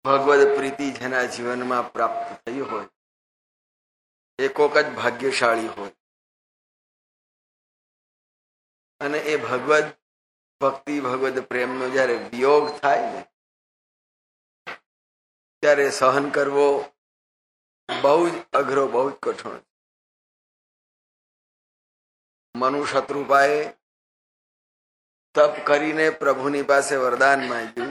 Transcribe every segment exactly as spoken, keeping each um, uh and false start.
ભગવદ પ્રીતિ જેના જીવનમાં પ્રાપ્ત થઈ હોય એ કોક જ ભાગ્યશાળી હોય. અને એ ભગવદ ભક્તિ ભગવદ પ્રેમનો જયારે વિયોગ થાય ને ત્યારે સહન કરવો બહુ જ અઘરો, બહુ જ કઠણ. મનુ શત્રુપાએ તપ કરીને પ્રભુની પાસે વરદાન માંગ્યું,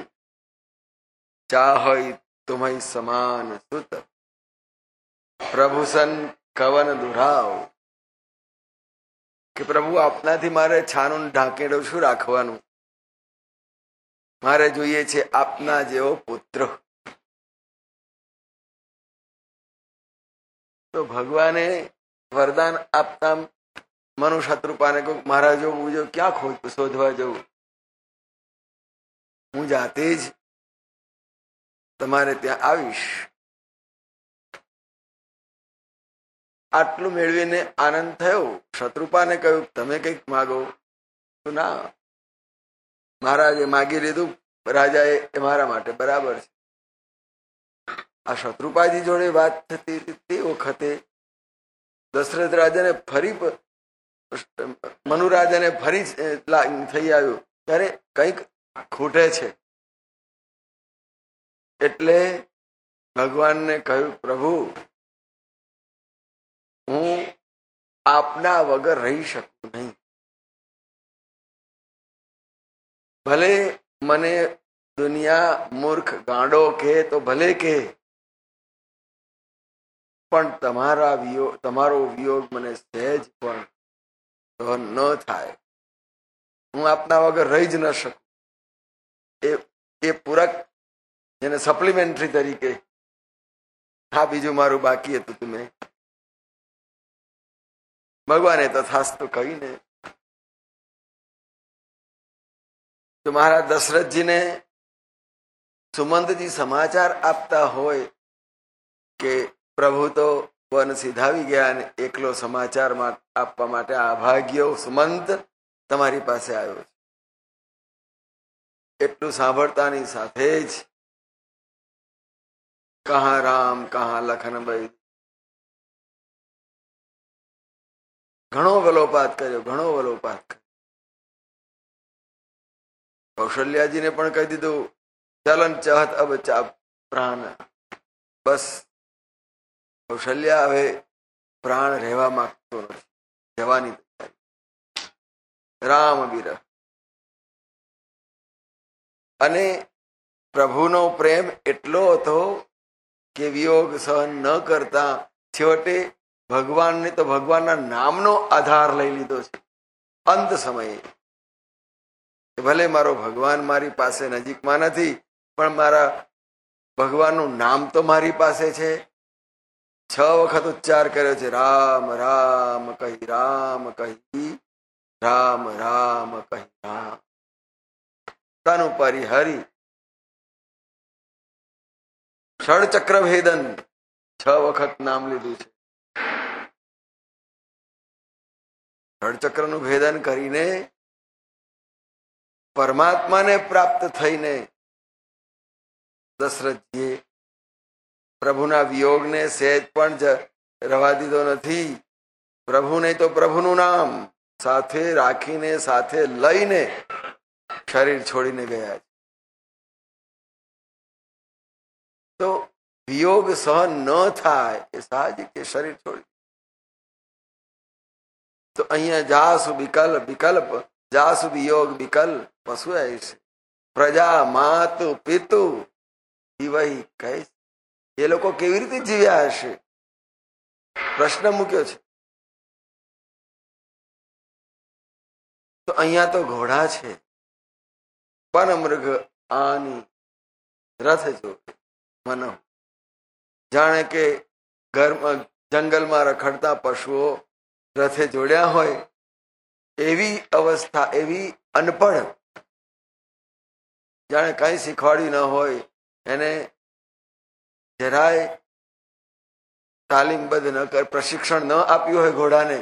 ચાહય તુમય સમાન સુત પ્રભુસન કવન દુરાવ, કે પ્રભુ આપનાથી મારે છાનું ઢાંકેડો શું રાખવાનું, મારે જોઈએ છે આપના જેવો પુત્ર. તો ભગવાને વરદાન આપતા મનુ શત્રુપાને કહ્યું, મારા જો હું જો ક્યાં ખોજ શોધવા જવું, હું જાતે જ તમારે ત્યાં આવીશ. આટલું મેળવીને આનંદ થયો. શત્રુપાને કહ્યું, તમે કંઈક માગો. ના, મહારાજે માગી લીધું રાજાએ, એ મારા માટે બરાબર છે. આ શત્રુપાજી જોડે વાત થતી તે વખતે દશરથ રાજાને ફરી મનુ રાજાને ફરી થઈ આવ્યું, ત્યારે કંઈક ખૂટે છે. એટલે ભગવાનને કહ્યું, પ્રભુ હું આપના વગર રહી શકું નહીં. ભલે મને દુનિયા મૂર્ખ ગાંડો કહે તો ભલે કહે, પણ તમારા વિયોગ તમારો વિયોગ મને સહેજ પણ સહન ન થાય. હું આપના વગર રહી જ ન શકું. એ એ પૂરક, જેને સપ્લિમેન્ટરી તરીકે, હા બીજું મારું બાકી હતું તમે. ભગવાને તથાસ્તુ કહીને તો મહારાજ દશરથજીને સુમંતજી સમાચાર આપતા હોય કે પ્રભુ તો વન સીધાવી ગયા અને એકલો સમાચાર આપવા માટે અભાગ્યો સુમંત તમારી પાસે આવ્યો છે. એટલું સાંભળતાની સાથે જ કહા રામ કહા લખન ભાઈ ઘણો વલોપાત કર્યો, ઘણો વલોપાત કર્યો. કૌશલ્યાજીને પણ કહી દીધું, ચલન ચાહત અબ ચા પ્રાણ. બસ કૌશલ્યા હવે પ્રાણ રહેવા માંગતો નથી, જવાની તૈયારી. રામ વિરહ. અને પ્રભુનો પ્રેમ એટલો હતો કે વિયોગ સહન ન કરતા છેવટે ભગવાનને તો ભગવાનના નામનો આધાર લઈ લીધો છે. અંત સમયે ભલે મારો ભગવાન મારી પાસે નજીકમાં નથી, પણ મારા ભગવાનનું નામ તો મારી પાસે છે. છ વખત ઉચ્ચાર કર્યો છે, રામ રામ કહી રામ કહી રામ રામ કહી રામ. તનુ પરિહરી ષડચક્ર ભેદન, છ વખત નામ લીધું છે. ષડચક્રનું ભેદન કરીને પરમાત્માને પ્રાપ્ત થઈને દશરથજીએ પ્રભુના વિયોગને સહેજ પણ રવા દીધો નથી. પ્રભુ નહીં તો પ્રભુનું નામ સાથે રાખીને, સાથે લઈને શરીર છોડીને ગયા છે. તો વિયોગ સહન ન થાય એ સાહજિક, કે શરીર છોડી. તો અહીંયા જાસુ વિકલ્પ વિકલ્પ જાસુ વિયોગ વિકલ્પ પશુ છે. પ્રજા માતુ પિતુ જીવઈ કહે, એ લોકો કેવી રીતે જીવ્યા હશે? પ્રશ્ન મૂક્યો છે. તો અહીંયા તો ઘોડા છે, પણ મૃગ આની રથ જો મનો, જાણે કે ઘરમાં જંગલમાં રખડતા પશુઓ રથે જોડ્યા હોય એવી અવસ્થા, એવી અનપઢ, જાણે કઈ શીખવાડ્યું ન હોય, એને જરાય તાલીમબદ્ધ ન કર, પ્રશિક્ષણ ન આપ્યું હોય ઘોડાને,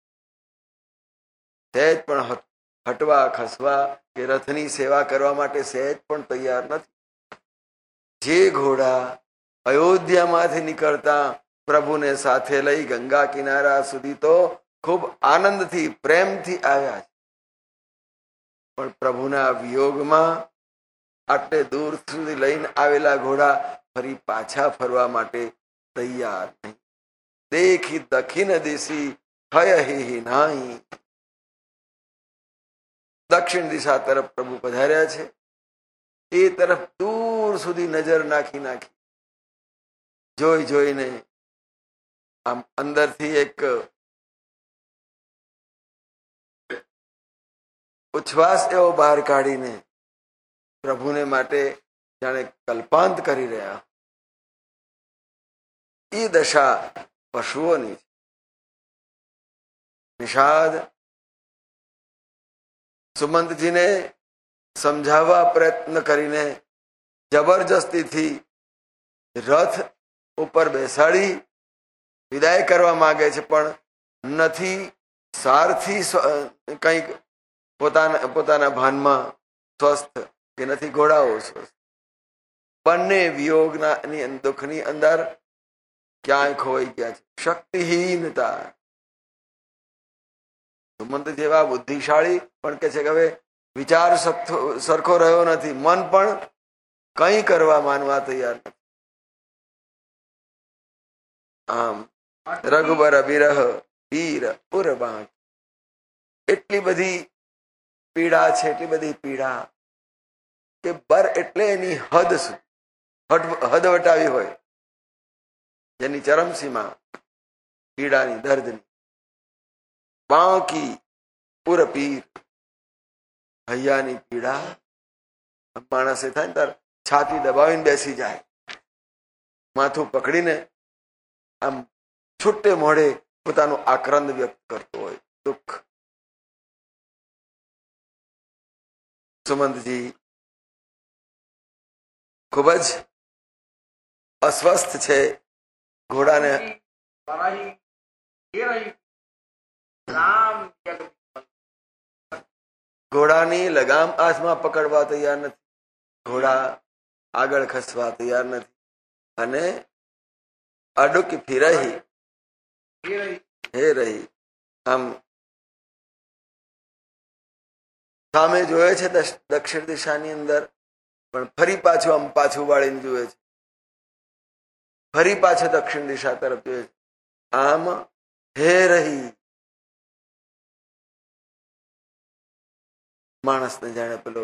સહેજ પણ હટવા ખસવા કે રથની સેવા કરવા માટે સહેજ પણ તૈયાર નથી. જે ઘોડા અયોધ્યામાંથી નીકળતા પ્રભુને સાથે લઈ ગંગા કિનારા સુધી તો ખૂબ આનંદથી પ્રેમથી આવ્યા છે, પણ પ્રભુના વિયોગમાં આટલે દૂર સુધી લઈને આવેલા ઘોડા ફરી પાછા ફરવા માટે તૈયાર નહીં. દેખી દક્ષિણ દિશી હય હિ નાહી. દક્ષિણ દિશા તરફ પ્રભુ પધાર્યા છે. એ તરફ દૂર સુધી નજર નાખી નાખી જોઈ જોઈને આમ અંદરથી એક ઉચ્છ્વાસ એવો બહાર કાઢીને પ્રભુને માટે જાણે કલ્પાંત કરી રહ્યા. એ દશા પશુઓની છે. નિષાદ સુમંતજીને સમજાવવા પ્રયત્ન કરીને જબરજસ્તીથી રથ ઉપર બેસાડી વિદાય કરવા માંગે છે, પણ નથી સારથી કંઈક પોતાના પોતાના ભાનમાં સ્વસ્થ કે નથી ઘોડાઓ સ્વસ્થ. બંને વિયોગના દુઃખની અંદર ક્યાંય ખોવાઈ ગયા છે. શક્તિહીનતા. સુમંત જેવા બુદ્ધિશાળી પણ કે છે કે હવે વિચાર સરખો રહ્યો નથી, મન પણ કંઈ કરવા માનવા તૈયાર નથી. આમ રઘુબર બિરહ પીર પુરબાણ. એટલી બધી પીડા છે, એટલી બધી પીડા કે બર એટલે એની હદ હદ વટાવી હોય, જેની ચરમસીમા પીડાની દર્દની. બાકી પુર પીર. હૈયાની પીડા માણસે થાય ને તાર છાતી દબાવીને બેસી જાય, માથું પકડીને આમ છૂટે મોઢે પોતાનું આક્રંદ વ્યક્ત કરતો હોય. દુઃખ. સુમંતજી ખૂબ જ અસ્વસ્થ છે. ઘોડાને ઘોડાની લગામ હાથમાં પકડવા તૈયાર નથી. ઘોડા આગળ ખસવા તૈયાર નથી. અને અડુક ફિરહી હે રહી. આમ સામે જોયે છે દક્ષિણ દિશાની અંદર, પણ ફરી પાછું આમ પાછું વાળીને જુએ છે. ફરી પાછો દક્ષિણ દિશા તરફ જોઈએ છે. આમ હે રહી. માણસને જાણે પેલો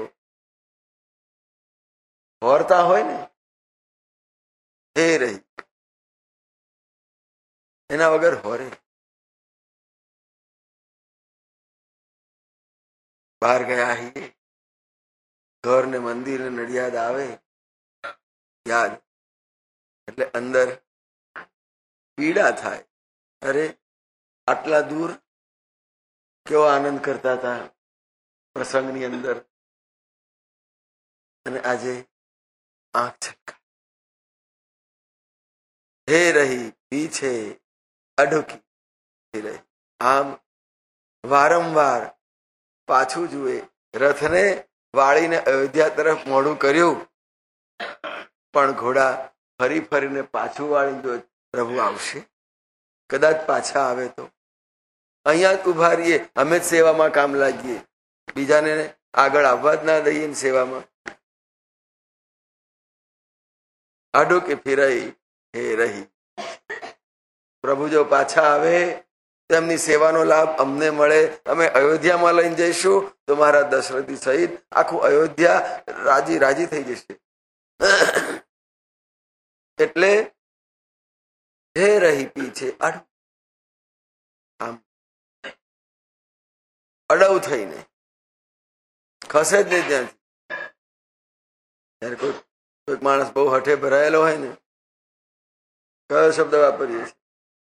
હોરતા હોય ને, હે રહી, એના વગર હોરે. બહાર ગયા હઈએ, ઘર ને મંદિર ને નડિયાદ આવે યાદ, એટલે અંદર પીડા થાય. અરે આટલા દૂર કેવો આનંદ કરતા હતા પ્રસંગની અંદર, અને આજે આંખ છલકા. હે રહી પીછે અડુકી રહી. આમ વારંવાર પાછું જુએ. રથને વાળીને અયોધ્યા તરફ મોઢું કર્યું, પણ ઘોડા ફરી ફરીને પાછું વાળીને જો પ્રભુ આવશે, કદાચ પાછા આવે તો અહીંયા જ ઉભા રહીએ, અમે જ સેવામાં કામ લાગીએ, બીજાને આગળ આવવા જ ના દઈએ સેવામાં. આડો કે ફેરાઈ હે રહી. પ્રભુ જો પાછા આવે તેમની સેવાનો લાભ અમને મળે, અમે અયોધ્યામાં લઈને જઈશું તો મારા દશરથી સહિત આખું અયોધ્યા રાજી રાજી થઈ જશે. એટલે હે રહી પીછે અડ, આમ અડવ થઈને ખસે જ નહીં ત્યાંથી. જયારે કોઈ કોઈક માણસ બહુ હઠે ભરાયેલો હોય ને, કયો શબ્દ વાપરીએ છીએ?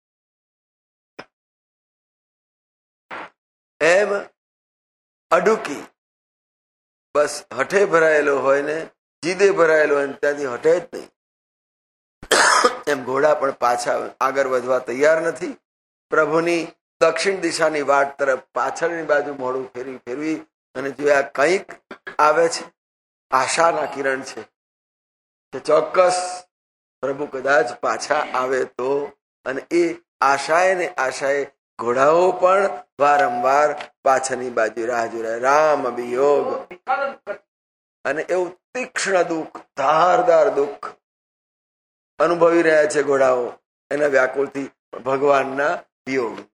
એમ અડુકી. બસ હઠે ભરાયેલો હોય ને, જીદે ભરાયેલો હોય ને, ત્યાંથી હઠે જ નહીં. એમ ઘોડા પણ પાછા આગળ વધવા તૈયાર નથી. પ્રભુની દક્ષિણ દિશાની વાટ તરફ પાછળની બાજુ મોઢું ફેરવી ફેરવી અને જોયા કંઈક આવે છે, આશાના કિરણ છે. કે ચોક્કસ પ્રભુ કદાચ પાછા આવે તો. અને એ આશાએ ને આશાએ ઘોડાઓ પણ વારંવાર પાછળની બાજુ રાહ જોયા, રામ વિયોગ. અને એવું તીક્ષ્ણ દુઃખ, ધારદાર દુઃખ અનુભવી રહ્યા છે ઘોડાઓ એના વ્યાકુળથી, ભગવાનના વિયોગ.